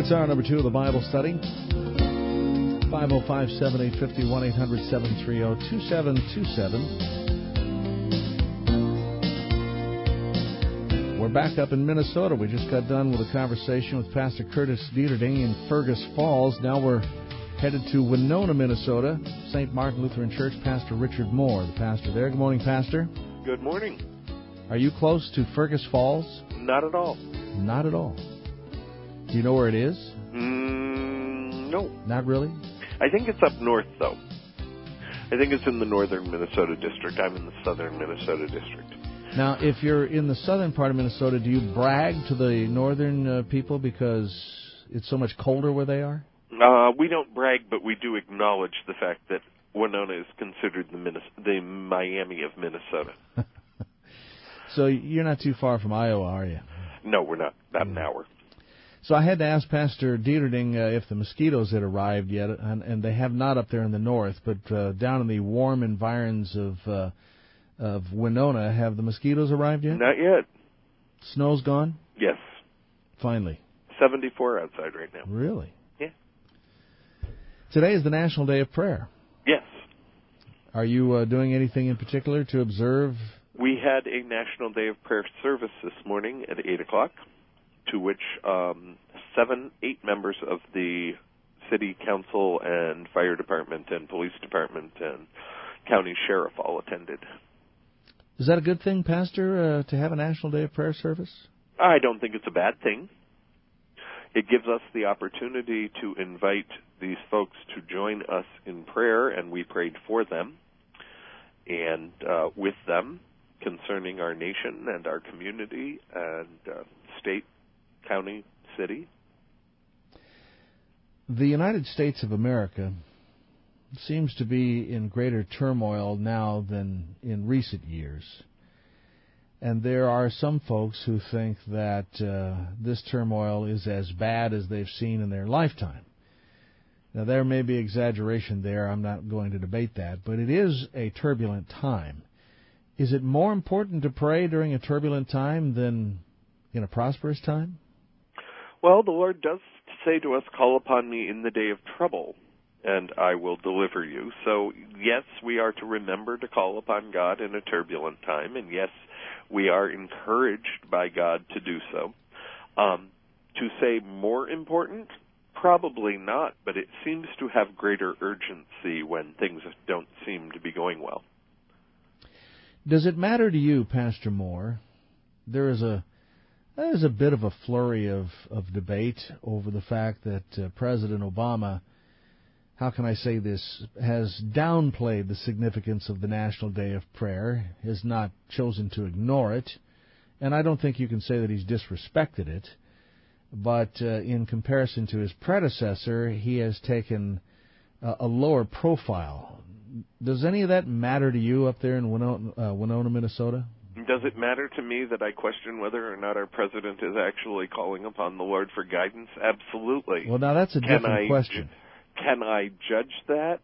It's hour number 2 of the Bible study. 505-7850, 1-800-730-2727. We're back up in Minnesota. We just got done with a conversation with Pastor Curtis Dieterding in Fergus Falls. Now we're headed to Winona, Minnesota. St. Martin Lutheran Church, Pastor Richard Moore, the pastor there. Good morning, Pastor. Good morning. Are you close to Fergus Falls? Not at all. Not at all. Do you know where it is? No. Not really? I think it's up north, though. I think it's in the northern Minnesota district. I'm in the southern Minnesota district. Now, if you're in the southern part of Minnesota, do you brag to the northern people because it's so much colder where they are? We don't brag, but we do acknowledge the fact that Winona is considered the Miami of Minnesota. So you're not too far from Iowa, are you? No, we're not. About an hour. So I had to ask Pastor Dieterding if the mosquitoes had arrived yet, and they have not up there in the north, but down in the warm environs of Winona, have the mosquitoes arrived yet? Not yet. Snow's gone? Yes. Finally. 74 outside right now. Really? Yeah. Today is the National Day of Prayer. Yes. Are you doing anything in particular to observe? We had a National Day of Prayer service this morning at 8 o'clock, to which 8 members of the City Council and Fire Department and Police Department and County Sheriff all attended. Is that a good thing, Pastor, to have a National Day of Prayer service? I don't think it's a bad thing. It gives us the opportunity to invite these folks to join us in prayer, and we prayed for them and with them concerning our nation and our community and state, county, city. The United States of America seems to be in greater turmoil now than in recent years. And there are some folks who think that this turmoil is as bad as they've seen in their lifetime. Now, there may be exaggeration there. I'm not going to debate that. But it is a turbulent time. Is it more important to pray during a turbulent time than in a prosperous time? Well, the Lord does say to us, call upon me in the day of trouble, and I will deliver you. So, yes, we are to remember to call upon God in a turbulent time, and yes, we are encouraged by God to do so. To say more important, probably not, but it seems to have greater urgency when things don't seem to be going well. Does it matter to you, Pastor Moore? There's a bit of a flurry of debate over the fact that President Obama, how can I say this, has downplayed the significance of the National Day of Prayer, has not chosen to ignore it, and I don't think you can say that he's disrespected it, but in comparison to his predecessor, he has taken a lower profile. Does any of that matter to you up there in Winona, Minnesota? Does it matter to me that I question whether or not our president is actually calling upon the Lord for guidance? Absolutely. Well, now that's a different question. Can I judge that?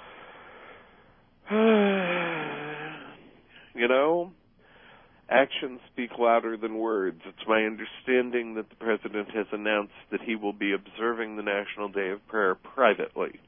Actions speak louder than words. It's my understanding that the president has announced that he will be observing the National Day of Prayer privately.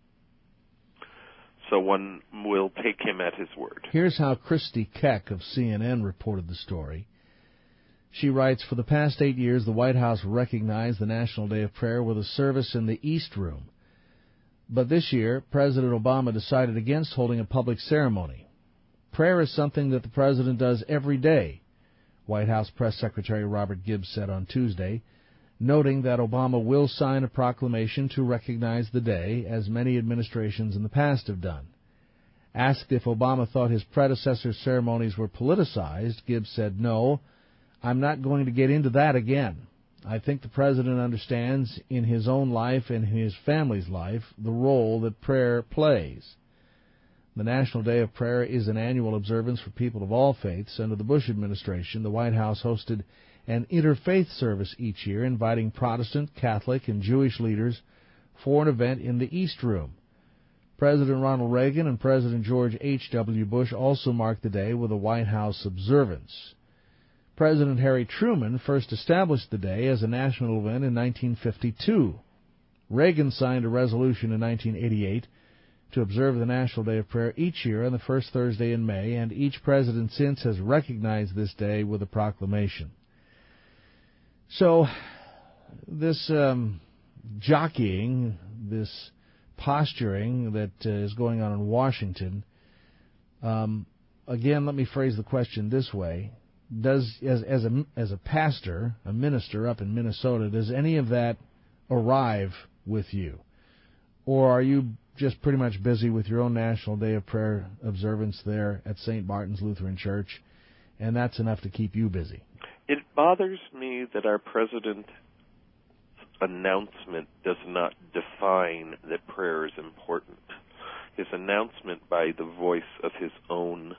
So one will take him at his word. Here's how Christy Keck of CNN reported the story. She writes, for the past 8 years, the White House recognized the National Day of Prayer with a service in the East Room. But this year, President Obama decided against holding a public ceremony. Prayer is something that the president does every day, White House Press Secretary Robert Gibbs said on Tuesday, noting that Obama will sign a proclamation to recognize the day, as many administrations in the past have done. Asked if Obama thought his predecessor's ceremonies were politicized, Gibbs said, no, I'm not going to get into that again. I think the president understands in his own life and in his family's life the role that prayer plays. The National Day of Prayer is an annual observance for people of all faiths. Under the Bush administration, the White House hosted an interfaith service each year, inviting Protestant, Catholic, and Jewish leaders for an event in the East Room. President Ronald Reagan and President George H.W. Bush also marked the day with a White House observance. President Harry Truman first established the day as a national event in 1952. Reagan signed a resolution in 1988 to observe the National Day of Prayer each year on the first Thursday in May, and each president since has recognized this day with a proclamation. So, this jockeying, this posturing that is going on in Washington, again, let me phrase the question this way. As a pastor, a minister up in Minnesota, does any of that arrive with you? Or are you just pretty much busy with your own National Day of Prayer observance there at St. Martin's Lutheran Church, and that's enough to keep you busy? It bothers me that our president's announcement does not define that prayer is important. His announcement by the voice of his own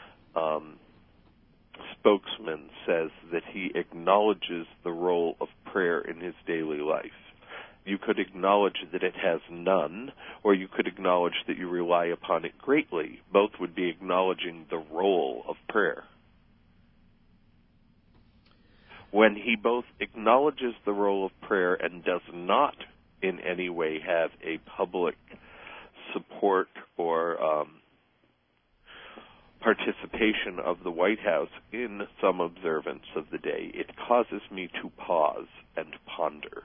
spokesman says that he acknowledges the role of prayer in his daily life. You could acknowledge that it has none, or you could acknowledge that you rely upon it greatly. Both would be acknowledging the role of prayer. When he both acknowledges the role of prayer and does not in any way have a public support or participation of the White House in some observance of the day, it causes me to pause and ponder.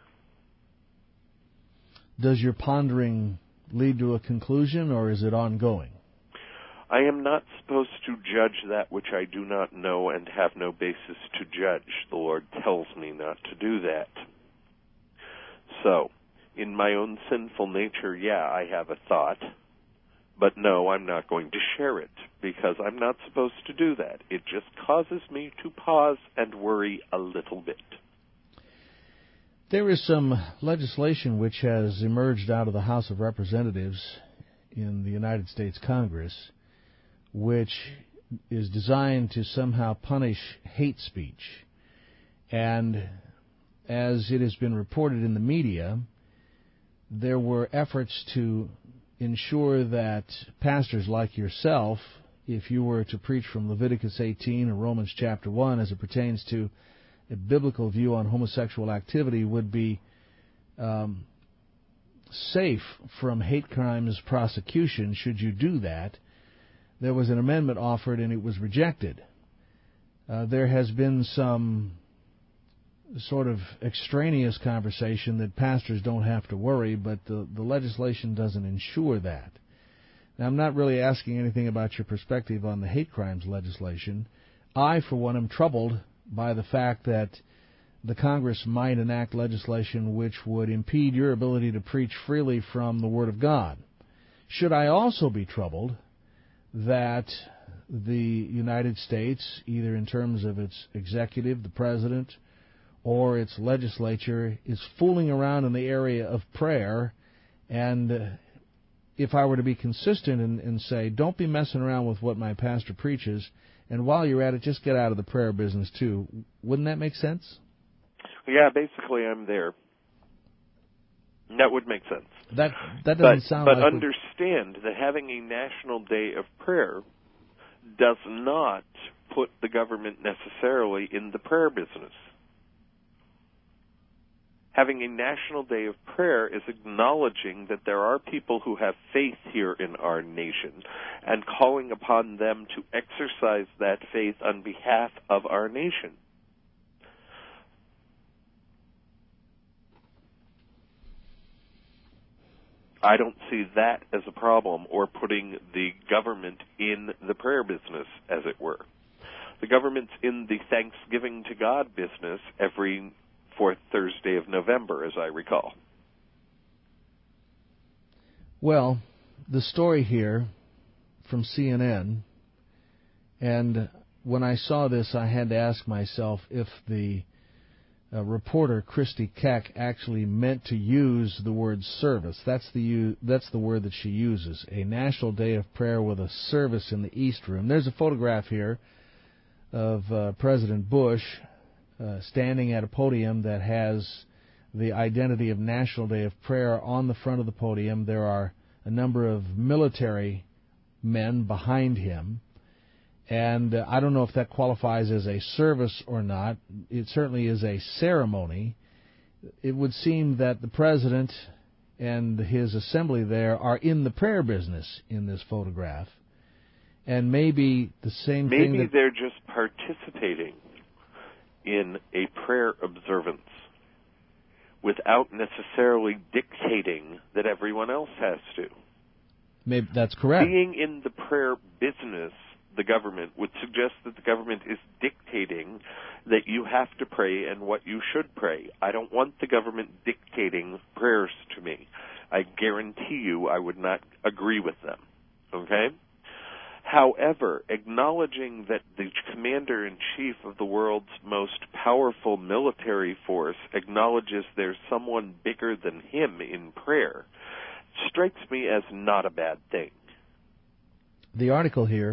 Does your pondering lead to a conclusion, or is it ongoing? I am not supposed to judge that which I do not know and have no basis to judge. The Lord tells me not to do that. So, in my own sinful nature, I have a thought, but no, I'm not going to share it, because I'm not supposed to do that. It just causes me to pause and worry a little bit. There is some legislation which has emerged out of the House of Representatives in the United States Congress, which is designed to somehow punish hate speech. And as it has been reported in the media, there were efforts to ensure that pastors like yourself, if you were to preach from Leviticus 18 or Romans chapter 1 as it pertains to a biblical view on homosexual activity, would be safe from hate crimes prosecution should you do that. There was an amendment offered and it was rejected. There has been some sort of extraneous conversation that pastors don't have to worry, but the legislation doesn't ensure that. Now, I'm not really asking anything about your perspective on the hate crimes legislation. I, for one, am troubled by the fact that the Congress might enact legislation which would impede your ability to preach freely from the Word of God. Should I also be troubled that the United States, either in terms of its executive, the president, or its legislature, is fooling around in the area of prayer, and if I were to be consistent and say, don't be messing around with what my pastor preaches, and while you're at it, just get out of the prayer business too, wouldn't that make sense? Yeah, basically I'm there. That would make sense. That doesn't sound like... But understand that having a National Day of Prayer does not put the government necessarily in the prayer business. Having a National Day of Prayer is acknowledging that there are people who have faith here in our nation and calling upon them to exercise that faith on behalf of our nation. I don't see that as a problem, or putting the government in the prayer business, as it were. The government's in the Thanksgiving to God business every fourth Thursday of November, as I recall. Well, the story here from CNN, and when I saw this, I had to ask myself if the reporter Christy Keck actually meant to use the word service. That's the word that she uses, a National Day of Prayer with a service in the East Room. There's a photograph here of President Bush standing at a podium that has the identity of National Day of Prayer on the front of the podium. There are a number of military men behind him, And I don't know if that qualifies as a service or not. It certainly is a ceremony. It would seem that the president and his assembly there are in the prayer business in this photograph. And maybe the same thing... Maybe they're just participating in a prayer observance without necessarily dictating that everyone else has to. Maybe that's correct. Being in the prayer business, the government would suggest that the government is dictating that you have to pray and what you should pray. I don't want the government dictating prayers to me. I guarantee you I would not agree with them. Okay? However, acknowledging that the commander-in-chief of the world's most powerful military force acknowledges there's someone bigger than him in prayer strikes me as not a bad thing. The article here,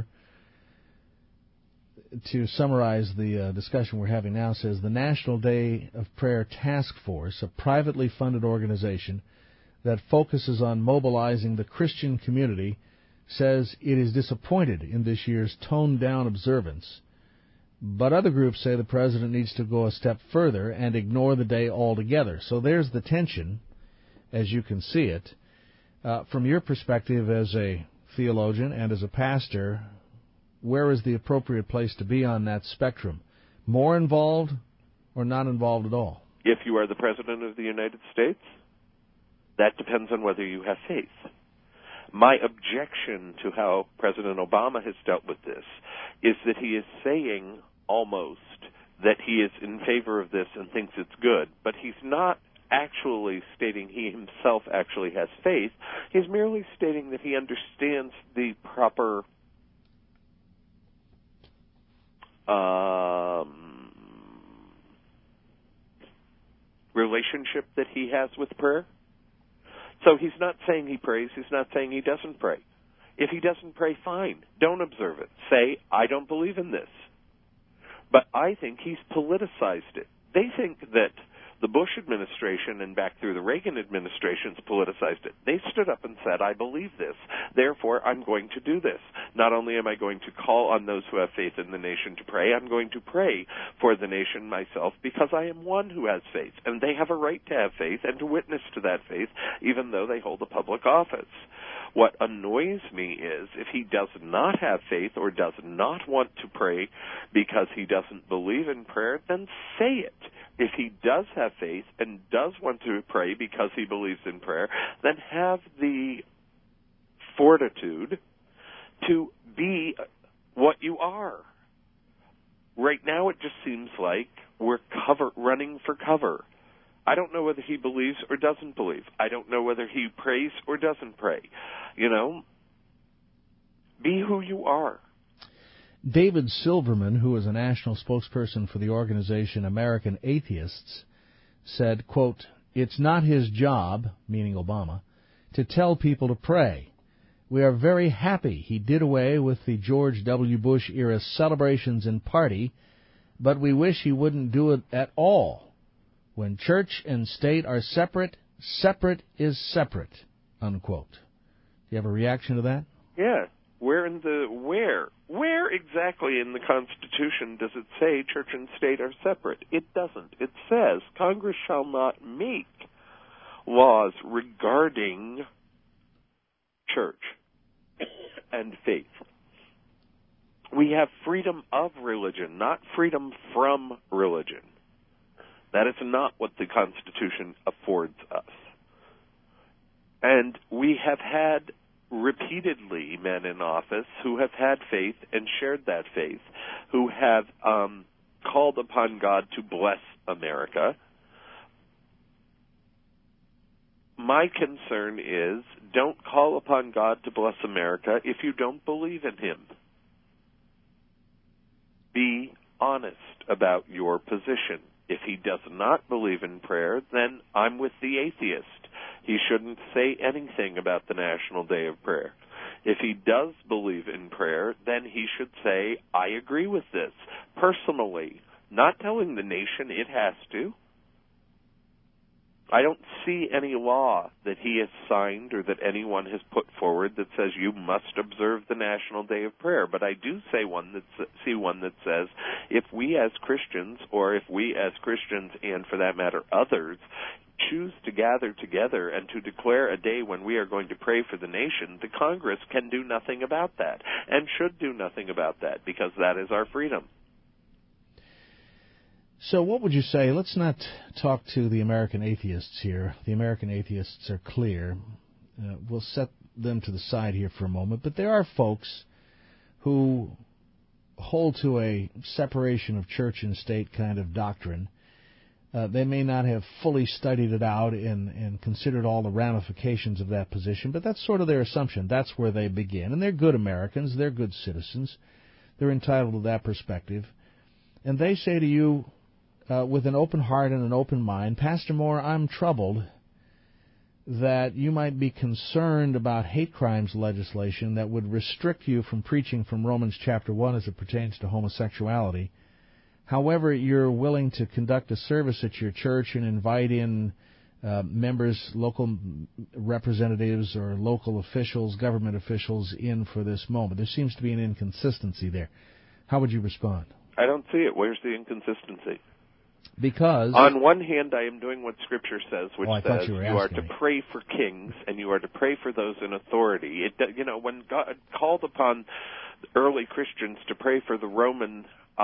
to summarize the discussion we're having now, says the National Day of Prayer Task Force, a privately funded organization that focuses on mobilizing the Christian community, says it is disappointed in this year's toned-down observance. But other groups say the president needs to go a step further and ignore the day altogether. So there's the tension, as you can see it. From your perspective as a theologian and as a pastor, where is the appropriate place to be on that spectrum? More involved or not involved at all? If you are the President of the United States, that depends on whether you have faith. My objection to how President Obama has dealt with this is that he is saying almost that he is in favor of this and thinks it's good, but he's not actually stating he himself actually has faith. He's merely stating that he understands the proper relationship that he has with prayer. So he's not saying he prays, he's not saying he doesn't pray. If he doesn't pray, fine, don't observe it. Say, I don't believe in this. But I think he's politicized it. They think that the Bush administration and back through the Reagan administrations politicized it. They stood up and said, I believe this, therefore I'm going to do this. Not only am I going to call on those who have faith in the nation to pray, I'm going to pray for the nation myself because I am one who has faith. And they have a right to have faith and to witness to that faith, even though they hold a public office. What annoys me is if he does not have faith or does not want to pray because he doesn't believe in prayer, then say it. If he does have faith and does want to pray because he believes in prayer, then have the fortitude to be what you are. Right now it just seems like we're running for cover. I don't know whether he believes or doesn't believe. I don't know whether he prays or doesn't pray. You know, be who you are. David Silverman, who is a national spokesperson for the organization American Atheists, said, quote, "It's not his job," meaning Obama, "to tell people to pray. We are very happy he did away with the George W. Bush-era celebrations and party, but we wish he wouldn't do it at all. When church and state are separate, separate is separate," unquote. Do you have a reaction to that? Yeah. Where exactly in the Constitution does it say church and state are separate? It doesn't. It says Congress shall not make laws regarding church and faith. We have freedom of religion, not freedom from religion. That is not what the Constitution affords us. And we have had repeatedly men in office who have had faith and shared that faith, who have called upon God to bless America. My concern is don't call upon God to bless America if you don't believe in Him. Be honest about your position. If he does not believe in prayer, then I'm with the atheist. He shouldn't say anything about the National Day of Prayer. If he does believe in prayer, then he should say, I agree with this, personally, not telling the nation it has to. I don't see any law that he has signed or that anyone has put forward that says you must observe the National Day of Prayer. But I do see one that says if we as Christians, or if we as Christians and for that matter others, choose to gather together and to declare a day when we are going to pray for the nation, the Congress can do nothing about that and should do nothing about that, because that is our freedom. So what would you say? Let's not talk to the American atheists here. The American atheists are clear. We'll set them to the side here for a moment. But there are folks who hold to a separation of church and state kind of doctrine. They may not have fully studied it out and considered all the ramifications of that position, but that's sort of their assumption. That's where they begin. And they're good Americans. They're good citizens. They're entitled to that perspective. And they say to you, with an open heart and an open mind, Pastor Moore, I'm troubled that you might be concerned about hate crimes legislation that would restrict you from preaching from Romans chapter 1 as it pertains to homosexuality. However, you're willing to conduct a service at your church and invite in members, local representatives or local officials, government officials in for this moment. There seems to be an inconsistency there. How would you respond? I don't see it. Where's the inconsistency? Because on one hand, I am doing what Scripture says, which says you are to pray for kings and you are to pray for those in authority. When God called upon early Christians to pray for the Roman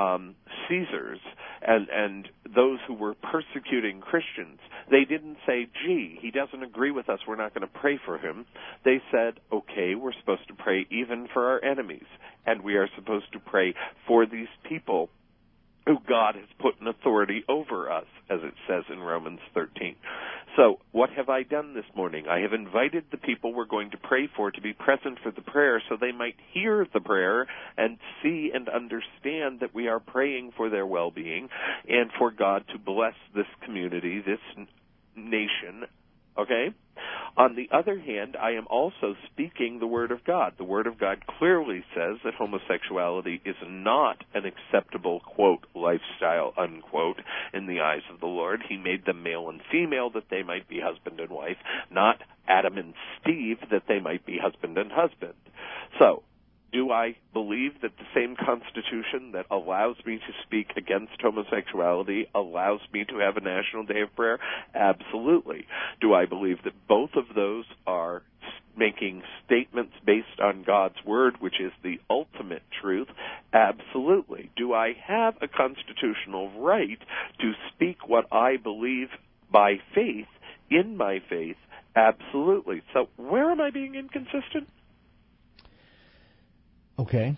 Caesars and those who were persecuting Christians, they didn't say, gee, he doesn't agree with us, we're not going to pray for him. They said, okay, we're supposed to pray even for our enemies, and we are supposed to pray for these people who God has put in authority over us, as it says in Romans 13. So what have I done this morning? I have invited the people we're going to pray for to be present for the prayer so they might hear the prayer and see and understand that we are praying for their well-being and for God to bless this community, this nation. Okay? On the other hand, I am also speaking the Word of God. The Word of God clearly says that homosexuality is not an acceptable, quote, lifestyle, unquote, in the eyes of the Lord. He made them male and female that they might be husband and wife, not Adam and Steve that they might be husband and husband. So, do I believe that the same Constitution that allows me to speak against homosexuality allows me to have a National Day of Prayer? Absolutely. Do I believe that both of those are making statements based on God's Word, which is the ultimate truth? Absolutely. Do I have a constitutional right to speak what I believe by faith, in my faith? Absolutely. So where am I being inconsistent? Okay.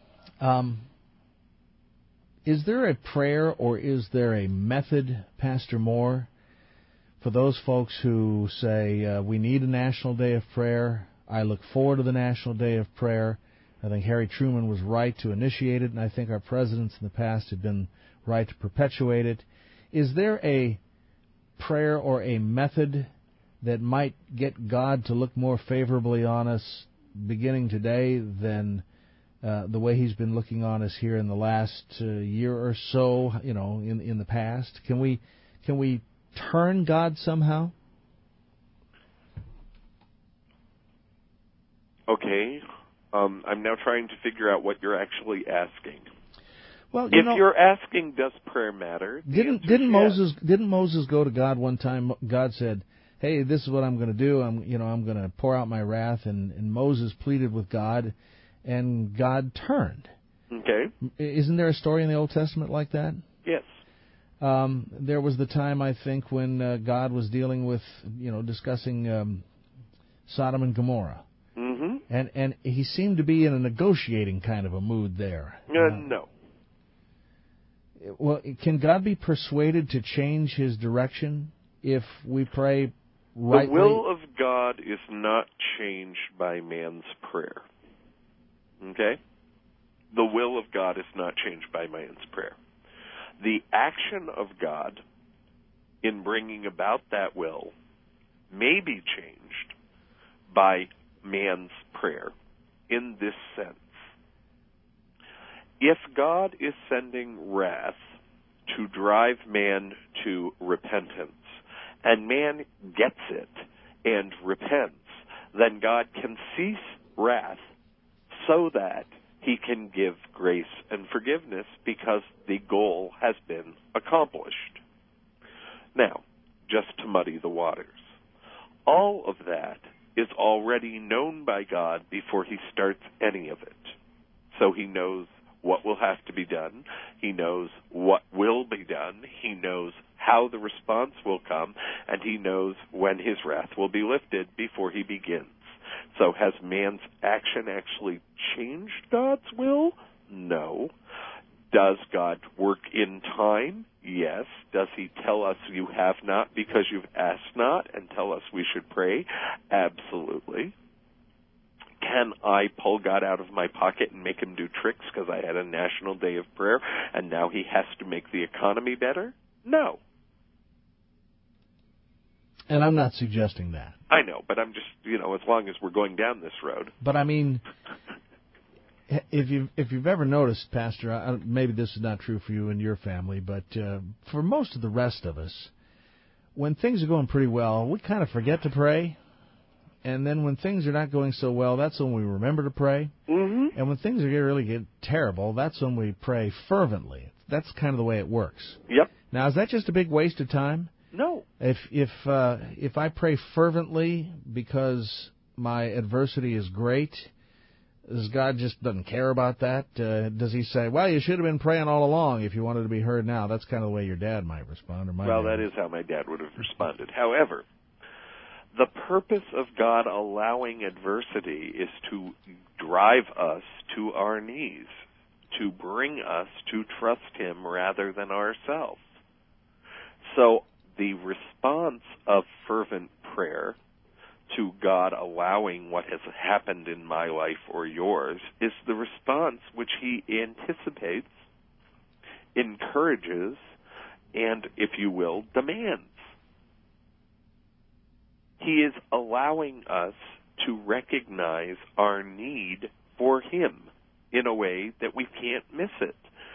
Is there a prayer or is there a method, Pastor Moore, for those folks who say, we need a National Day of Prayer? I look forward to the National Day of Prayer. I think Harry Truman was right to initiate it, and I think our presidents in the past have been right to perpetuate it. Is there a prayer or a method that might get God to look more favorably on us beginning today than the way he's been looking on us here in the last year or so, in the past? Can we turn God somehow? Okay. I'm now trying to figure out what you're actually asking. Well, if you're asking, does prayer matter? Didn't Moses go to God one time? God said, "Hey, this is what I'm going to do. I'm going to pour out my wrath," and Moses pleaded with God, and God turned. Okay. Isn't there a story in the Old Testament like that? Yes. There was the time, I think, when God was dealing with, discussing Sodom and Gomorrah. Mm-hmm. And he seemed to be in a negotiating kind of a mood there. No. Well, can God be persuaded to change his direction if we pray rightly? The will of God is not changed by man's prayer. Okay? The will of God is not changed by man's prayer. The action of God in bringing about that will may be changed by man's prayer in this sense. If God is sending wrath to drive man to repentance, and man gets it and repents, then God can cease wrath so that he can give grace and forgiveness because the goal has been accomplished. Now, just to muddy the waters, all of that is already known by God before he starts any of it. So he knows what will have to be done. He knows what will be done. He knows how the response will come, and he knows when his wrath will be lifted before he begins. So has man's action actually changed God's will? No. Does God work in time? Yes. Does he tell us you have not because you've asked not, and tell us we should pray? Absolutely. Can I pull God out of my pocket and make him do tricks because I had a national day of prayer and now he has to make the economy better? No. And I'm not suggesting that. I know, but I'm just, as long as we're going down this road. But I mean, if you've ever noticed, Pastor, maybe this is not true for you and your family, but for most of the rest of us, when things are going pretty well, we kind of forget to pray. And then when things are not going so well, that's when we remember to pray. Mm-hmm. And when things really get terrible, that's when we pray fervently. That's kind of the way it works. Yep. Now, is that just a big waste of time? No. If I pray fervently because my adversity is great, does God just doesn't care about that? Does he say, well, you should have been praying all along if you wanted to be heard now? That's kind of the way your dad might respond. Or well, that is how my dad would have responded. However, the purpose of God allowing adversity is to drive us to our knees, to bring us to trust him rather than ourselves. So the response of fervent prayer to God allowing what has happened in my life or yours is the response which he anticipates, encourages, and, if you will, demands. He is allowing us to recognize our need for him in a way that we can't miss it.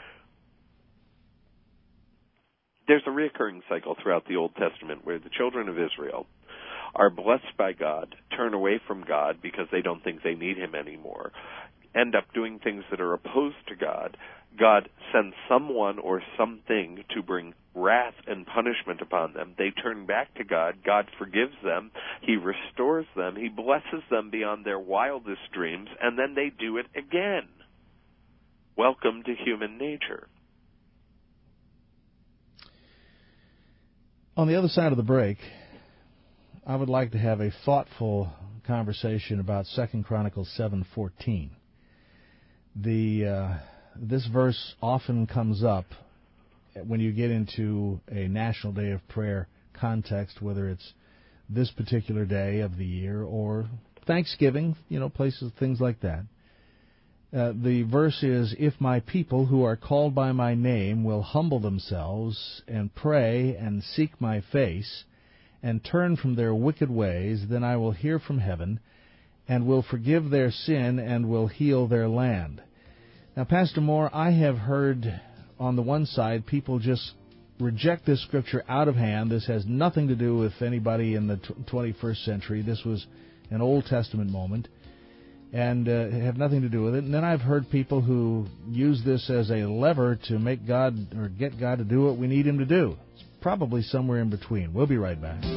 There's a recurring cycle throughout the Old Testament where the children of Israel are blessed by God, turn away from God because they don't think they need him anymore, end up doing things that are opposed to God. God sends someone or something to bring wrath and punishment upon them. They turn back to God. God forgives them. He restores them. He blesses them beyond their wildest dreams, and then they do it again. Welcome to human nature. On the other side of the break, I would like to have a thoughtful conversation about 2 Chronicles 7:14. This verse often comes up when you get into a National Day of Prayer context, whether it's this particular day of the year or Thanksgiving, places, things like that. The verse is, if my people who are called by my name will humble themselves and pray and seek my face and turn from their wicked ways, then I will hear from heaven and will forgive their sin and will heal their land. Now, Pastor Moore, I have heard on the one side people just reject this scripture out of hand. This has nothing to do with anybody in the 21st century. This was an Old Testament moment and have nothing to do with it. And then I've heard people who use this as a lever to make God or get God to do what we need him to do. It's probably somewhere in between. We'll be right back.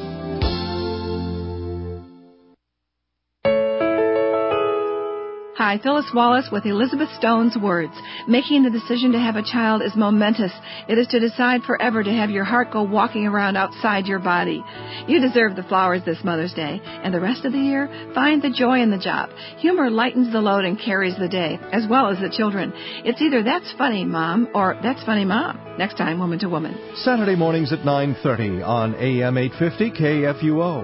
Hi, Phyllis Wallace with Elizabeth Stone's words. Making the decision to have a child is momentous. It is to decide forever to have your heart go walking around outside your body. You deserve the flowers this Mother's Day, and the rest of the year, find the joy in the job. Humor lightens the load and carries the day, as well as the children. It's either That's Funny, Mom, or That's Funny, Mom. Next time, Woman to Woman. Saturday mornings at 9:30 on AM 850 KFUO.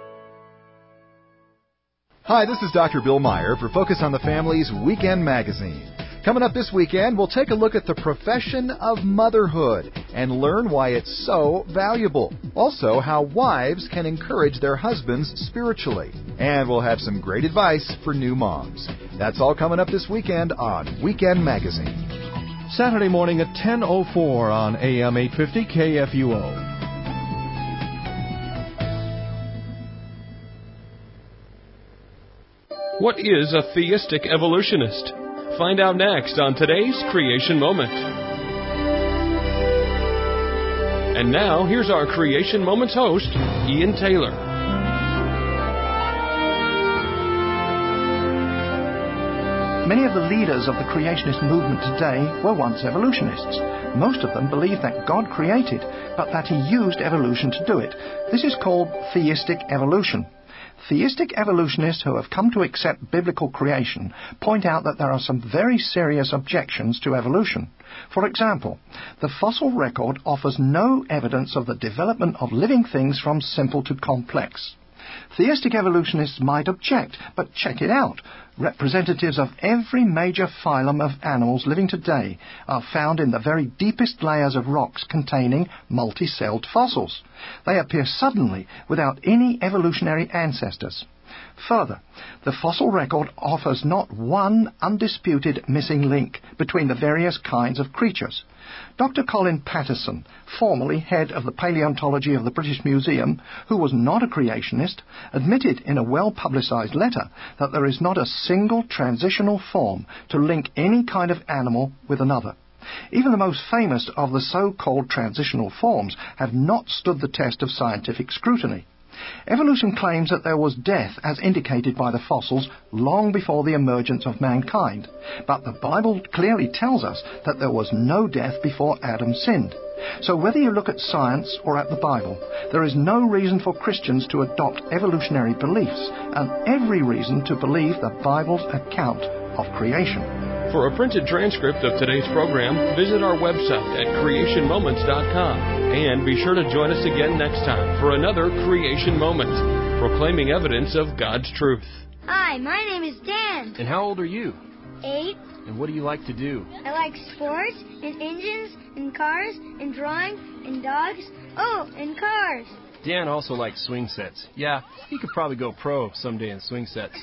Hi, this is Dr. Bill Meyer for Focus on the Family's Weekend Magazine. Coming up this weekend, we'll take a look at the profession of motherhood and learn why it's so valuable. Also, how wives can encourage their husbands spiritually. And we'll have some great advice for new moms. That's all coming up this weekend on Weekend Magazine. Saturday morning at 10:04 on AM 850 KFUO. What is a theistic evolutionist? Find out next on today's Creation Moment. And now, here's our Creation Moments host, Ian Taylor. Many of the leaders of the creationist movement today were once evolutionists. Most of them believe that God created, but that He used evolution to do it. This is called theistic evolution. Theistic evolutionists who have come to accept biblical creation point out that there are some very serious objections to evolution. For example, the fossil record offers no evidence of the development of living things from simple to complex. Theistic evolutionists might object, but check it out. Representatives of every major phylum of animals living today are found in the very deepest layers of rocks containing multi-celled fossils. They appear suddenly without any evolutionary ancestors. Further, the fossil record offers not one undisputed missing link between the various kinds of creatures. Dr. Colin Patterson, formerly head of the paleontology of the British Museum, who was not a creationist, admitted in a well-publicized letter that there is not a single transitional form to link any kind of animal with another. Even the most famous of the so-called transitional forms have not stood the test of scientific scrutiny. Evolution claims that there was death as indicated by the fossils long before the emergence of mankind, but the Bible clearly tells us that there was no death before Adam sinned. So whether you look at science or at the Bible, there is no reason for Christians to adopt evolutionary beliefs, and every reason to believe the Bible's account of creation. For a printed transcript of today's program, visit our website at creationmoments.com. And be sure to join us again next time for another Creation Moment, proclaiming evidence of God's truth. Hi, my name is Dan. And how old are you? 8. And what do you like to do? I like sports, and engines, and cars, and drawing, and dogs. Oh, and cars. Dan also likes swing sets. Yeah, he could probably go pro someday in swing sets.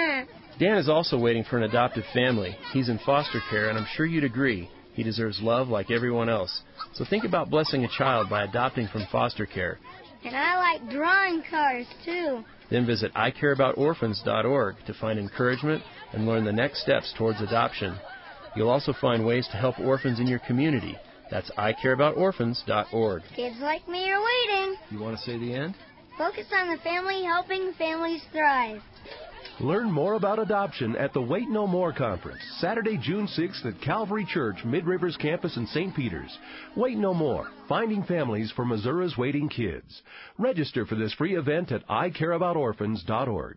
Dan is also waiting for an adoptive family. He's in foster care, and I'm sure you'd agree he deserves love like everyone else. So think about blessing a child by adopting from foster care. And I like drawing cars, too. Then visit icareaboutorphans.org to find encouragement and learn the next steps towards adoption. You'll also find ways to help orphans in your community. That's icareaboutorphans.org. Kids like me are waiting. You want to say the end? Focus on the family, helping families thrive. Learn more about adoption at the Wait No More Conference, Saturday, June 6th at Calvary Church, Mid-Rivers Campus in St. Peters. Wait No More, finding families for Missouri's waiting kids. Register for this free event at icareaboutorphans.org.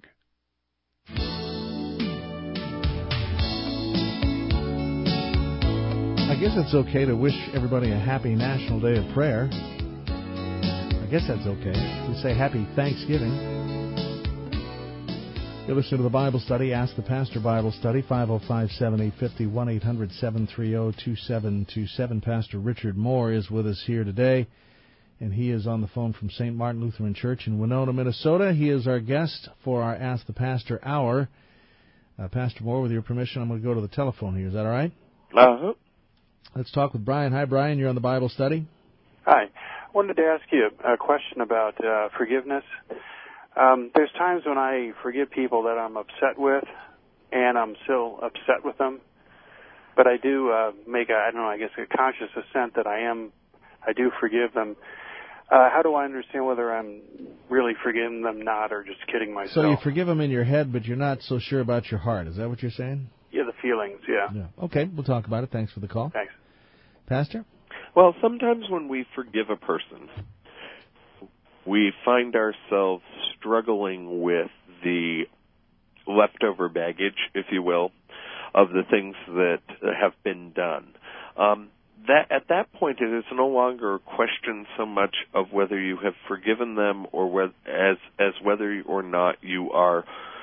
I guess it's okay to wish everybody a happy National Day of Prayer. I guess that's okay. We say Happy Thanksgiving. You're listening to the Bible Study, Ask the Pastor Bible Study, 505-7850, 1-800-730-2727. Pastor Richard Moore is with us here today, and he is on the phone from St. Martin Lutheran Church in Winona, Minnesota. He is our guest for our Ask the Pastor Hour. Pastor Moore, with your permission, I'm going to go to the telephone here. Is that all right? Uh-huh. Let's talk with Brian. Hi, Brian. You're on the Bible Study. Hi. I wanted to ask you a question about forgiveness. There's times when I forgive people that I'm upset with, and I'm still upset with them. But I do make a conscious assent that I do forgive them. How do I understand whether I'm really forgiving them not or just kidding myself? So you forgive them in your head, but you're not so sure about your heart. Is that what you're saying? Yeah, the feelings, yeah. Okay, we'll talk about it. Thanks for the call. Thanks. Pastor? Well, sometimes when we forgive a person, we find ourselves struggling with the leftover baggage, if you will, of the things that have been done. At that point, it is no longer a question so much of whether you have forgiven them or as whether or not you are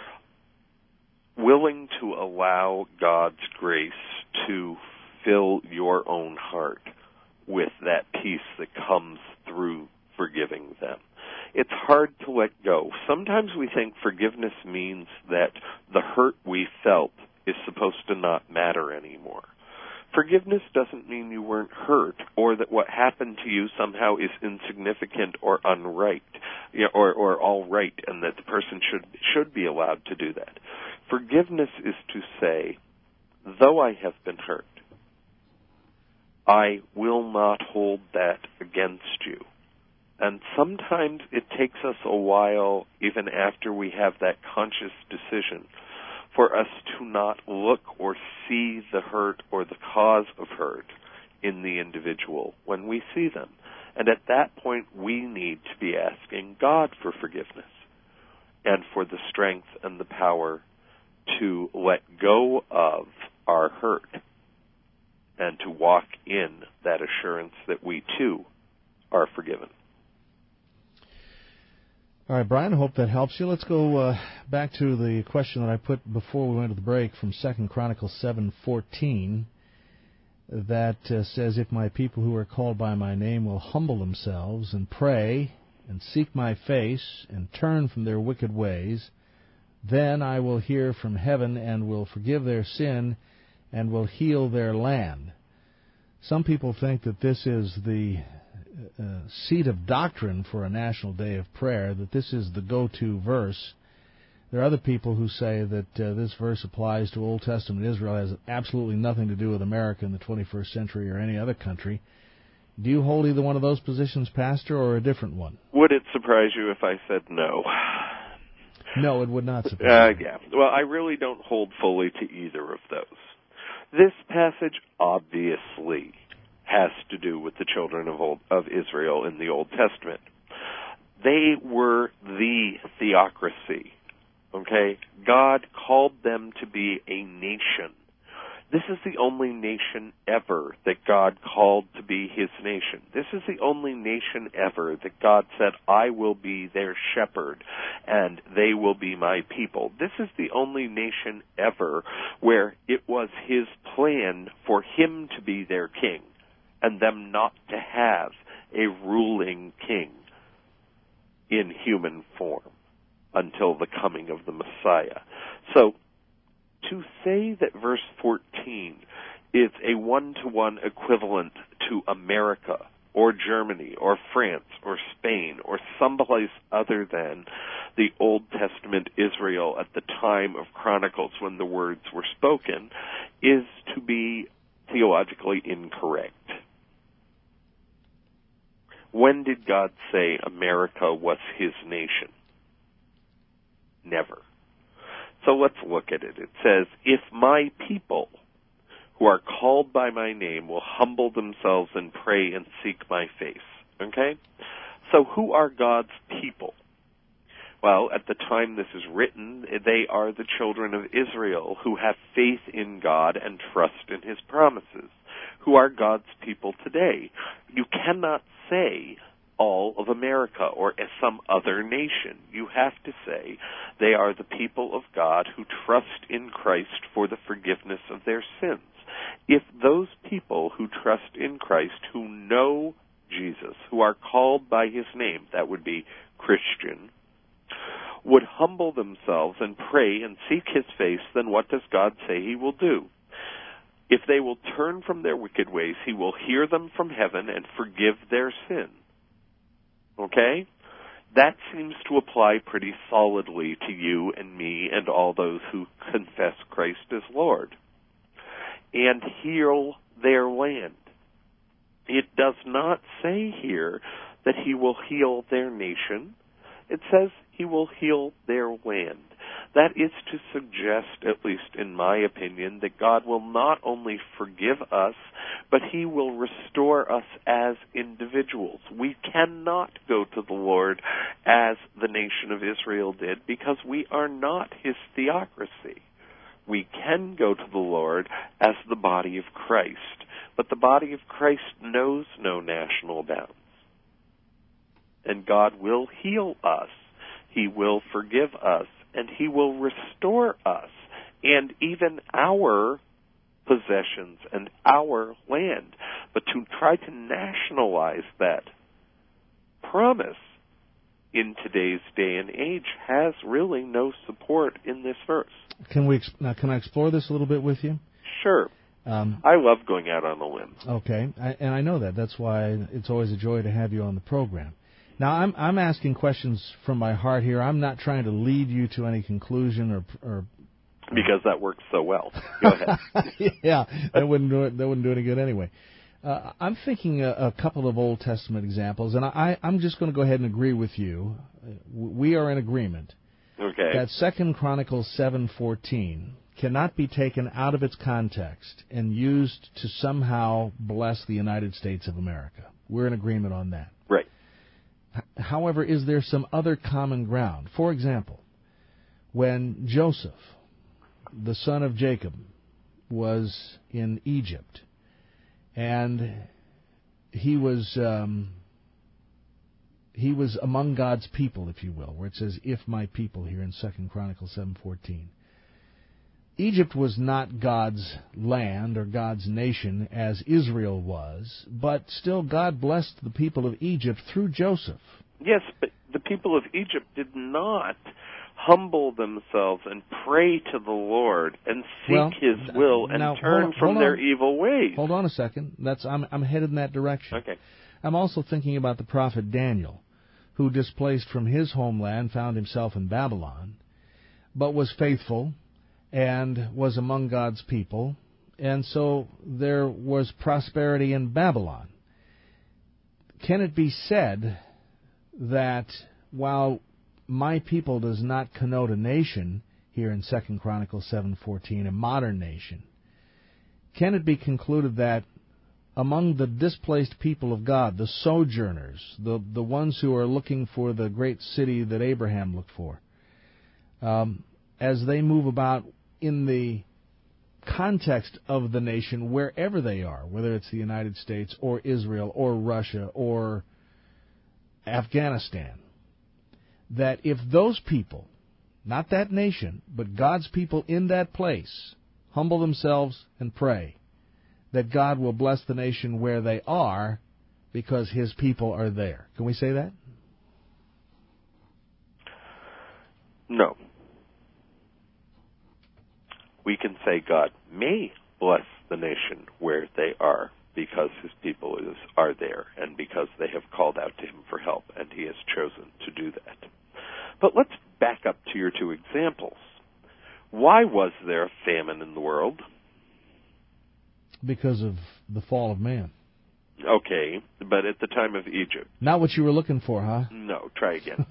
willing to allow God's grace to fill your own heart with that peace that comes through forgiving them. It's hard to let go. Sometimes we think forgiveness means that the hurt we felt is supposed to not matter anymore. Forgiveness doesn't mean you weren't hurt or that what happened to you somehow is insignificant or unright, or all right, and that the person should be allowed to do that. Forgiveness is to say, though I have been hurt, I will not hold that against you. And sometimes it takes us a while, even after we have that conscious decision, for us to not look or see the hurt or the cause of hurt in the individual when we see them. And at that point, we need to be asking God for forgiveness and for the strength and the power to let go of our hurt and to walk in that assurance that we, too, are forgiven. All right, Brian, I hope that helps you. Let's go back to the question that I put before we went to the break from 2 Chronicles 7:14 that says, if my people who are called by my name will humble themselves and pray and seek my face and turn from their wicked ways, then I will hear from heaven and will forgive their sin and will heal their land. Some people think that this is the seat of doctrine for a National Day of Prayer, that this is the go-to verse. There are other people who say that this verse applies to Old Testament Israel, has absolutely nothing to do with America in the 21st century or any other country. Do you hold either one of those positions, Pastor, or a different one? Would it surprise you if I said no? No, it would not surprise me. Yeah. Well, I really don't hold fully to either of those. This passage obviously has to do with the children of Israel in the Old Testament. They were the theocracy, okay? God called them to be a nation. This is the only nation ever that God called to be his nation. This is the only nation ever that God said, I will be their shepherd and they will be my people. This is the only nation ever where it was his plan for him to be their king and them not to have a ruling king in human form until the coming of the Messiah. So, to say that verse 14 is a one-to-one equivalent to America or Germany or France or Spain or someplace other than the Old Testament Israel at the time of Chronicles when the words were spoken is to be theologically incorrect. When did God say America was his nation? Never. So let's look at it. It says, if my people who are called by my name will humble themselves and pray and seek my face. Okay? So who are God's people? Well, at the time this is written, they are the children of Israel who have faith in God and trust in his promises, who are God's people today. You cannot say all of America or some other nation. You have to say they are the people of God who trust in Christ for the forgiveness of their sins. If those people who trust in Christ, who know Jesus, who are called by his name, that would be Christian, would humble themselves and pray and seek his face, then what does God say he will do? If they will turn from their wicked ways, he will hear them from heaven and forgive their sin. Okay? That seems to apply pretty solidly to you and me and all those who confess Christ as Lord. And heal their land. It does not say here that he will heal their nation. It says he will heal their land. That is to suggest, at least in my opinion, that God will not only forgive us, but he will restore us as individuals. We cannot go to the Lord as the nation of Israel did because we are not his theocracy. We can go to the Lord as the body of Christ, but the body of Christ knows no national bounds. And God will heal us. He will forgive us. And he will restore us and even our possessions and our land. But to try to nationalize that promise in today's day and age has really no support in this verse. Can I explore this a little bit with you? Sure. I love going out on a limb. Okay, and I know that. That's why it's always a joy to have you on the program. Now, I'm asking questions from my heart here. I'm not trying to lead you to any conclusion or Because that works so well. Go ahead. Yeah, that wouldn't do any good anyway. I'm thinking a couple of Old Testament examples, and I'm just going to go ahead and agree with you. We are in agreement that 2 Chronicles 7:14 cannot be taken out of its context and used to somehow bless the United States of America. We're in agreement on that. Right. However, is there some other common ground? For example, when Joseph, the son of Jacob, was in Egypt, and he was among God's people, if you will, where it says, "if my people," here in 2 Chronicles 7:14. Egypt was not God's land or God's nation as Israel was, but still God blessed the people of Egypt through Joseph. Yes, but the people of Egypt did not humble themselves and pray to the Lord and seek His will and turn from their evil ways. Hold on a second. I'm headed in that direction. Okay. I'm also thinking about the prophet Daniel, who, displaced from his homeland, found himself in Babylon, but was faithful and was among God's people, and so there was prosperity in Babylon. Can it be said that while my people does not connote a nation here in 2 Chronicles 7:14, a modern nation, can it be concluded that among the displaced people of God, the sojourners, the ones who are looking for the great city that Abraham looked for, as they move about in the context of the nation, wherever they are, whether it's the United States or Israel or Russia or Afghanistan, that if those people, not that nation, but God's people in that place, humble themselves and pray, that God will bless the nation where they are because His people are there. Can we say that? No. We can say God may bless the nation where they are because His people are there and because they have called out to Him for help, and He has chosen to do that. But let's back up to your two examples. Why was there a famine in the world? Because of the fall of man. Okay, but at the time of Egypt. Not what you were looking for, huh? No, try again.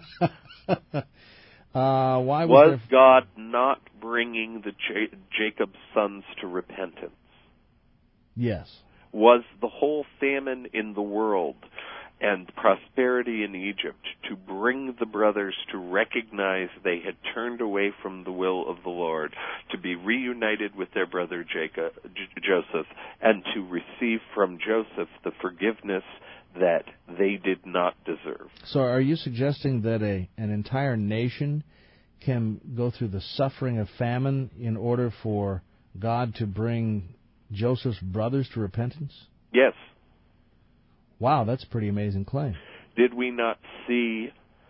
Why was God not bringing the Jacob's sons to repentance? Yes. Was the whole famine in the world and prosperity in Egypt to bring the brothers to recognize they had turned away from the will of the Lord, to be reunited with their brother Joseph, and to receive from Joseph the forgiveness that they did not deserve? So are you suggesting that an entire nation can go through the suffering of famine in order for God to bring Joseph's brothers to repentance? Yes. Wow, that's a pretty amazing claim. Did we not see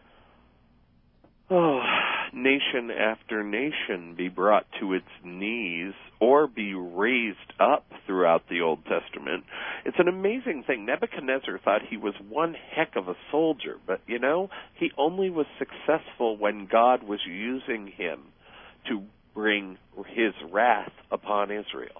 nation after nation be brought to its knees or be raised up throughout the Old Testament? It's an amazing thing. Nebuchadnezzar thought he was one heck of a soldier, but, he only was successful when God was using him to bring His wrath upon Israel.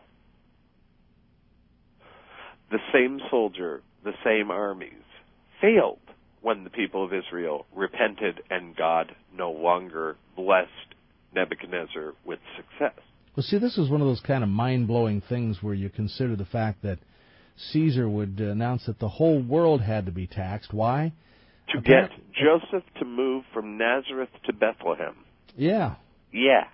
The same soldier, the same armies, failed when the people of Israel repented and God no longer blessed Nebuchadnezzar with success. Well, see, this is one of those kind of mind-blowing things where you consider the fact that Caesar would announce that the whole world had to be taxed. Why? To get Joseph to move from Nazareth to Bethlehem. Yeah. Yeah.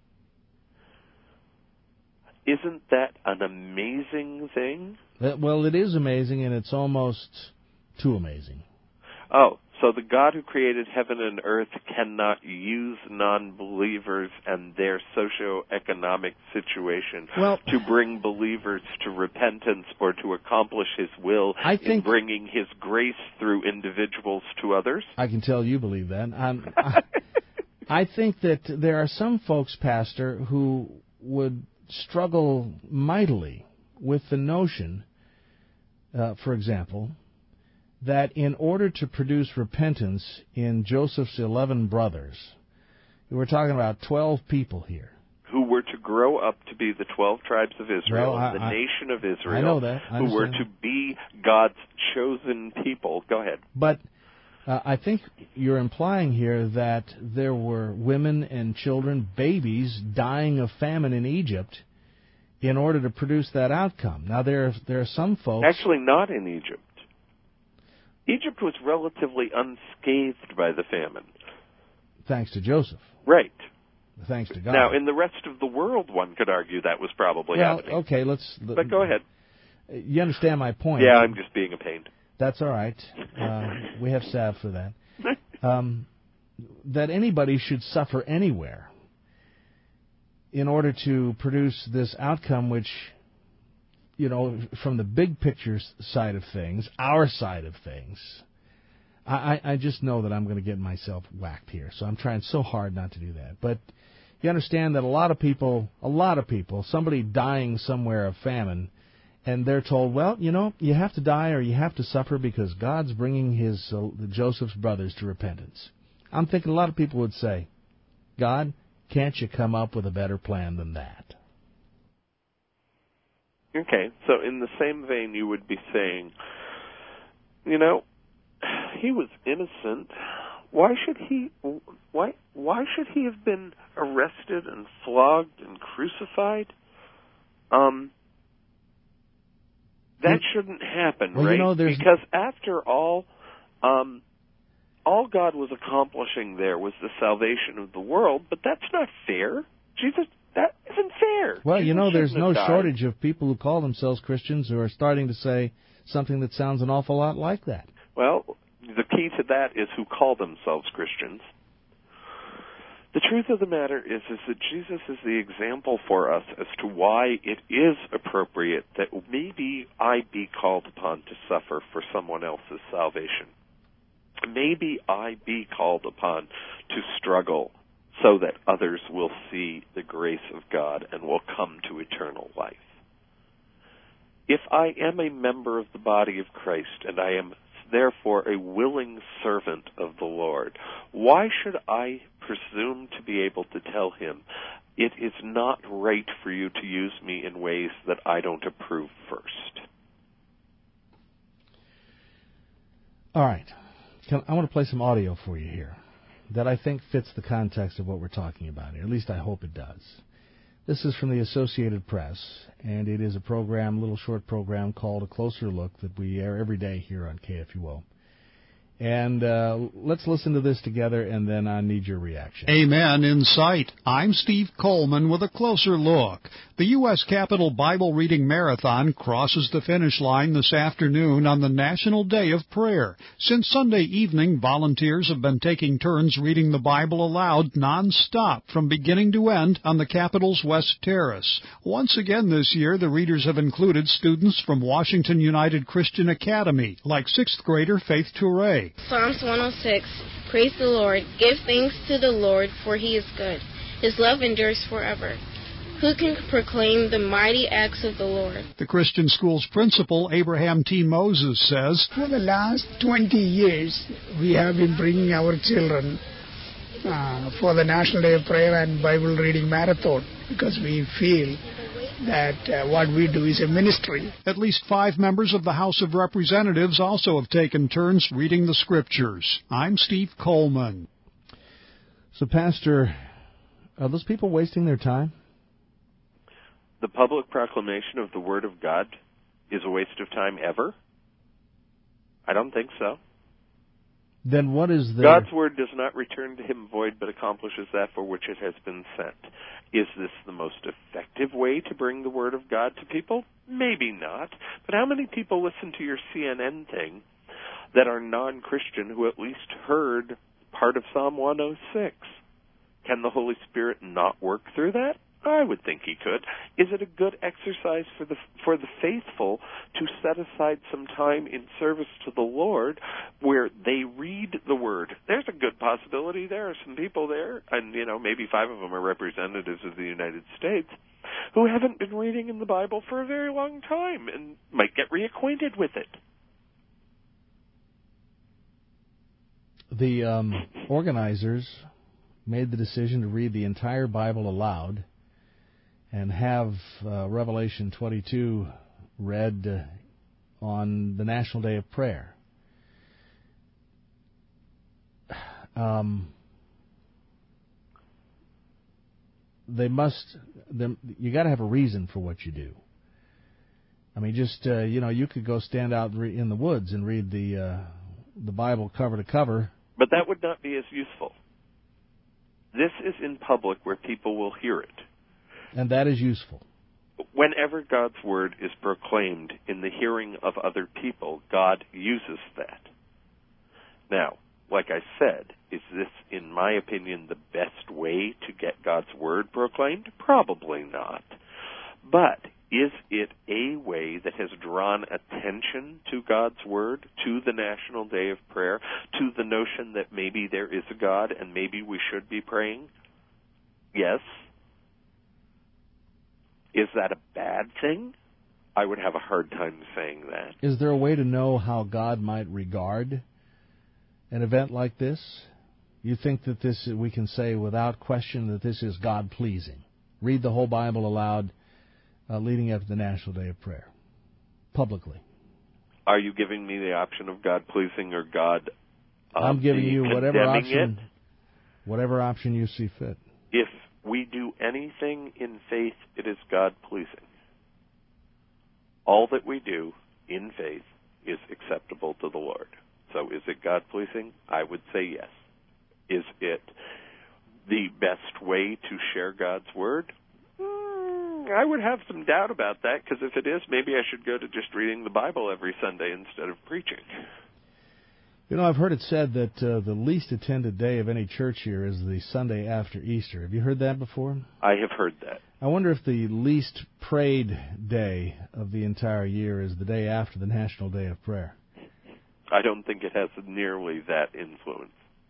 Isn't that an amazing thing? Well, it is amazing, and it's almost too amazing. Oh, so the God who created heaven and earth cannot use non-believers and their socio-economic situation to bring believers to repentance or to accomplish His will in bringing His grace through individuals to others? I can tell you believe that. I think that there are some folks, Pastor, who would struggle mightily with the notion, for example, that in order to produce repentance in Joseph's 11 brothers, we're talking about 12 people here. who were to grow up to be the 12 tribes of Israel, Well, and the nation of Israel, I know that. who were to be God's chosen people. Go ahead. But I think you're implying here that there were women and children, babies, dying of famine in Egypt in order to produce that outcome. Now, there are some folks... Actually, not in Egypt. Egypt was relatively unscathed by the famine. Thanks to Joseph. Right. Thanks to God. Now, in the rest of the world, one could argue that was probably happening. Okay, But go ahead. You understand my point. Yeah, I'm just being a pain. That's all right. We have salve for that. That anybody should suffer anywhere in order to produce this outcome which, from the big picture side of things, our side of things, I just know that I'm going to get myself whacked here. So I'm trying so hard not to do that. But you understand that a lot of people, somebody dying somewhere of famine, and they're told, well, you have to die or you have to suffer because God's bringing Joseph's brothers to repentance. I'm thinking a lot of people would say, God, can't you come up with a better plan than that? Okay, so in the same vein, you would be saying, he was innocent. Why should he have been arrested and flogged and crucified? That shouldn't happen, right? Because after all God was accomplishing there was the salvation of the world, but that's not fair. Jesus, that isn't fair. Well, Jesus there's no died. shortage of people who call themselves Christians who are starting to say something that sounds an awful lot like that. Well, the key to that is who call themselves Christians. The truth of the matter is that Jesus is the example for us as to why it is appropriate that maybe I be called upon to suffer for someone else's salvation. Maybe I be called upon to struggle so that others will see the grace of God and will come to eternal life. If I am a member of the body of Christ and I am therefore a willing servant of the Lord, why should I presume to be able to tell him, it is not right for you to use me in ways that I don't approve first? All right. I want to play some audio for you here that I think fits the context of what we're talking about here. At least I hope it does. This is from the Associated Press, and it is a little short program called A Closer Look that we air every day here on KFUO. And let's listen to this together, and then I need your reaction. Amen in sight. I'm Steve Coleman with A Closer Look. The U.S. Capitol Bible Reading Marathon crosses the finish line this afternoon on the National Day of Prayer. Since Sunday evening, volunteers have been taking turns reading the Bible aloud nonstop from beginning to end on the Capitol's West Terrace. Once again this year, the readers have included students from Washington United Christian Academy, like 6th grader Faith Touré. Psalms 106, praise the Lord. Give thanks to the Lord, for he is good. His love endures forever. Who can proclaim the mighty acts of the Lord? The Christian school's principal, Abraham T. Moses, says, for the last 20 years, we have been bringing our children for the National Day of Prayer and Bible Reading Marathon because we feel that what we do is a ministry. At least 5 members of the House of Representatives also have taken turns reading the Scriptures. I'm Steve Coleman. So, Pastor, are those people wasting their time? The public proclamation of the Word of God is a waste of time ever? I don't think so. Then what is God's Word does not return to him void, but accomplishes that for which it has been sent. Is this the most effective way to bring the Word of God to people? Maybe not. But how many people listen to your CNN thing that are non-Christian who at least heard part of Psalm 106? Can the Holy Spirit not work through that? I would think he could. Is it a good exercise for the faithful to set aside some time in service to the Lord where they read the Word? There's a good possibility there are some people there, and maybe 5 of them are representatives of the United States, who haven't been reading in the Bible for a very long time and might get reacquainted with it. The organizers made the decision to read the entire Bible aloud and have Revelation 22 read on the National Day of Prayer. You got to have a reason for what you do. I mean, just you could go stand out in the woods and read the Bible cover to cover. But that would not be as useful. This is in public where people will hear it. And that is useful. Whenever God's word is proclaimed in the hearing of other people, God uses that. Now, like I said, is this, in my opinion, the best way to get God's word proclaimed? Probably not. But is it a way that has drawn attention to God's word, to the National Day of Prayer, to the notion that maybe there is a God and maybe we should be praying? Yes. Is that a bad thing? I would have a hard time saying that. Is there a way to know how God might regard an event like this? You think that we can say without question that this is God-pleasing? Read the whole Bible aloud leading up to the National Day of Prayer, publicly. Are you giving me the option of God-pleasing or God I'm giving you whatever option you see fit. If we do anything in faith, it is God-pleasing. All that we do in faith is acceptable to the Lord. So is it God-pleasing? I would say yes. Is it the best way to share God's word? I would have some doubt about that, because if it is, maybe I should go to just reading the Bible every Sunday instead of preaching. You know, I've heard it said that the least attended day of any church here is the Sunday after Easter. Have you heard that before? I have heard that. I wonder if the least prayed day of the entire year is the day after the National Day of Prayer. I don't think it has nearly that influence.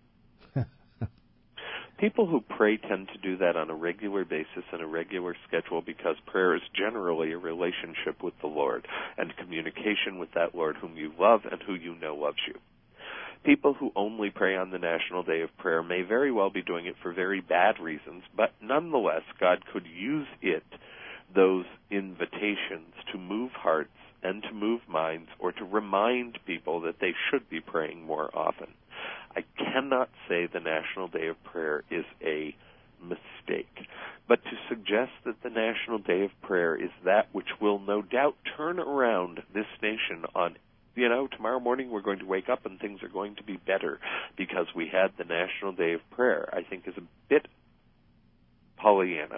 People who pray tend to do that on a regular basis and a regular schedule because prayer is generally a relationship with the Lord and communication with that Lord whom you love and who you know loves you. People who only pray on the National Day of Prayer may very well be doing it for very bad reasons, but nonetheless, God could use those invitations, to move hearts and to move minds, or to remind people that they should be praying more often. I cannot say the National Day of Prayer is a mistake, but to suggest that the National Day of Prayer is that which will no doubt turn around this nation on, tomorrow morning we're going to wake up and things are going to be better because we had the National Day of Prayer, I think is a bit Pollyanna.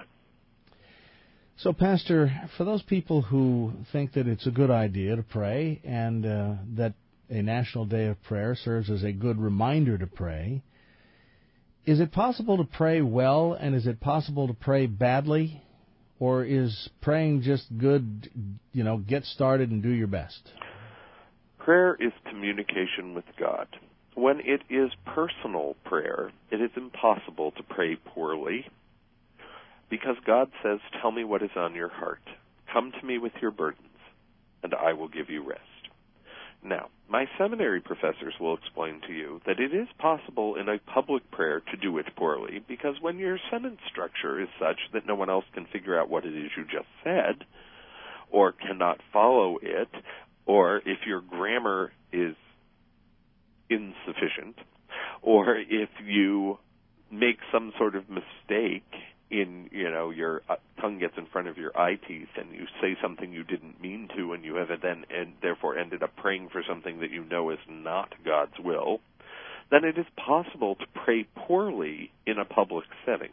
So, Pastor, for those people who think that it's a good idea to pray and that a National Day of Prayer serves as a good reminder to pray, is it possible to pray well and is it possible to pray badly? Or is praying just good, get started and do your best? Prayer is communication with God. When it is personal prayer, it is impossible to pray poorly because God says, tell me what is on your heart. Come to me with your burdens, and I will give you rest. Now, my seminary professors will explain to you that it is possible in a public prayer to do it poorly because when your sentence structure is such that no one else can figure out what it is you just said or cannot follow it, or if your grammar is insufficient, or if you make some sort of mistake in, your tongue gets in front of your eye teeth and you say something you didn't mean to and you have therefore ended up praying for something that you know is not God's will, then it is possible to pray poorly in a public setting.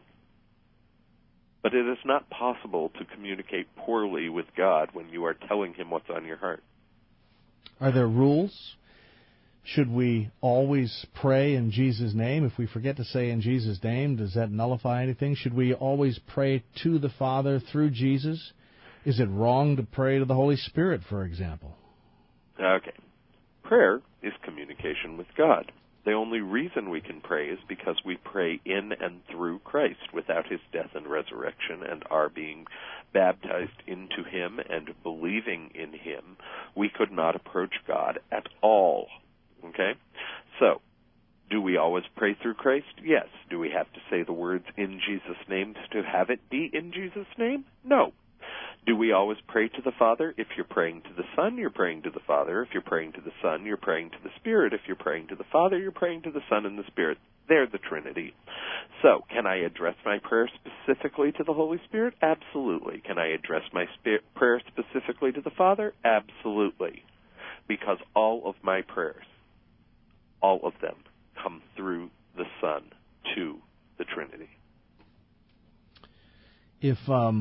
But it is not possible to communicate poorly with God when you are telling Him what's on your heart. Are there rules? Should we always pray in Jesus' name? If we forget to say in Jesus' name, does that nullify anything? Should we always pray to the Father through Jesus? Is it wrong to pray to the Holy Spirit, for example? Okay. Prayer is communication with God. The only reason we can pray is because we pray in and through Christ. Without His death and resurrection and our being baptized into Him and believing in Him, we could not approach God at all. Okay? So, Do we always pray through Christ? Yes. Do we have to say the words in Jesus' name to have it be in Jesus' name? No. Do we always pray to the Father? If you're praying to the Son, you're praying to the Father. If you're praying to the Son, you're praying to the Spirit. If you're praying to the Father, you're praying to the Son and the Spirit. They're the Trinity. So, can I address my prayer specifically to the Holy Spirit? Absolutely. Can I address my prayer specifically to the Father? Absolutely. Because all of my prayers, all of them, come through the Son to the Trinity. If,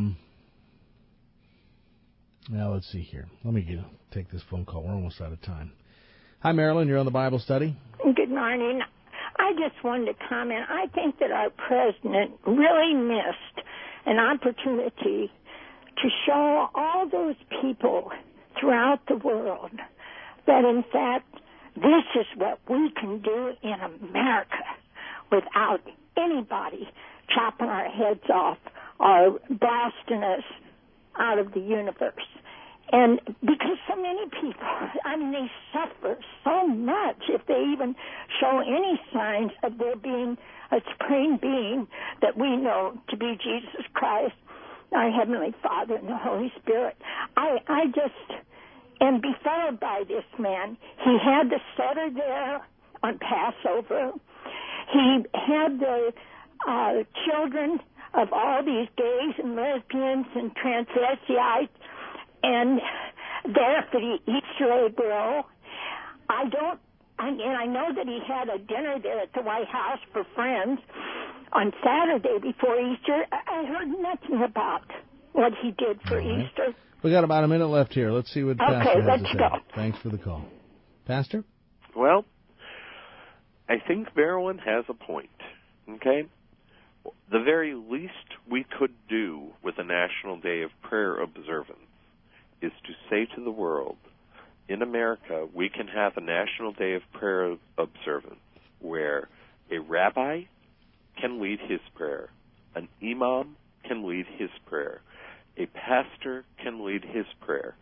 now let's see here. Let me take this phone call. We're almost out of time. Hi, Marilyn. You're on the Bible study. Good morning. I just wanted to comment. I think that our president really missed an opportunity to show all those people throughout the world that, in fact, this is what we can do in America without anybody chopping our heads off or blasting us out of the universe. And because so many people, they suffer so much if they even show any signs of there being a supreme being that we know to be Jesus Christ, our Heavenly Father, and the Holy Spirit. I just am befuddled by this man. He had the setter there on Passover. He had the children of all these gays and lesbians and transvestites, and there for the Easter egg roll. I know that he had a dinner there at the White House for friends on Saturday before Easter. I heard nothing about what he did for Easter. We got about a minute left here. Let's see what Pastor has to say. Go. Thanks for the call. Pastor? Well, I think Marilyn has a point, okay? The very least we could do with a National Day of Prayer observance is to say to the world, in America, we can have a National Day of Prayer observance where a rabbi can lead his prayer, an imam can lead his prayer, a pastor can lead his prayer.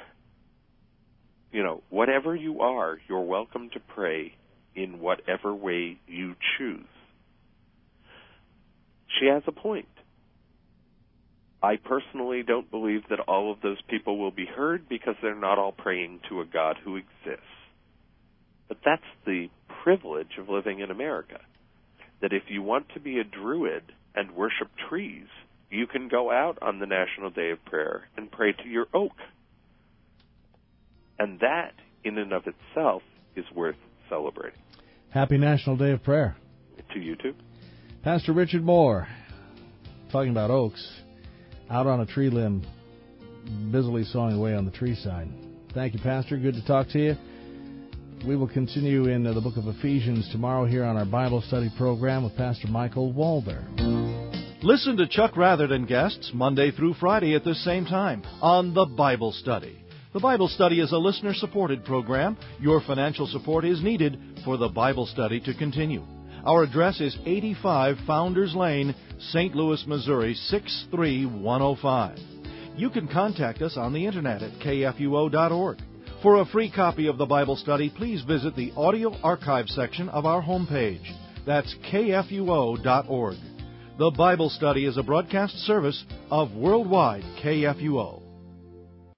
Whatever you are, you're welcome to pray in whatever way you choose. She has a point. I personally don't believe that all of those people will be heard because they're not all praying to a God who exists. But that's the privilege of living in America, that if you want to be a druid and worship trees, you can go out on the National Day of Prayer and pray to your oak. And that, in and of itself, is worth celebrating. Happy National Day of Prayer. To you too. Pastor Richard Moore, talking about oaks, out on a tree limb, busily sawing away on the tree side. Thank you, Pastor. Good to talk to you. We will continue in the book of Ephesians tomorrow here on our Bible study program with Pastor Michael Walder. Listen to Chuck Rather and guests Monday through Friday at this same time on The Bible Study. The Bible Study is a listener-supported program. Your financial support is needed for The Bible Study to continue. Our address is 85 Founders Lane, St. Louis, Missouri, 63105. You can contact us on the Internet at kfuo.org. For a free copy of the Bible Study, please visit the audio archive section of our homepage. That's kfuo.org. The Bible Study is a broadcast service of Worldwide KFUO.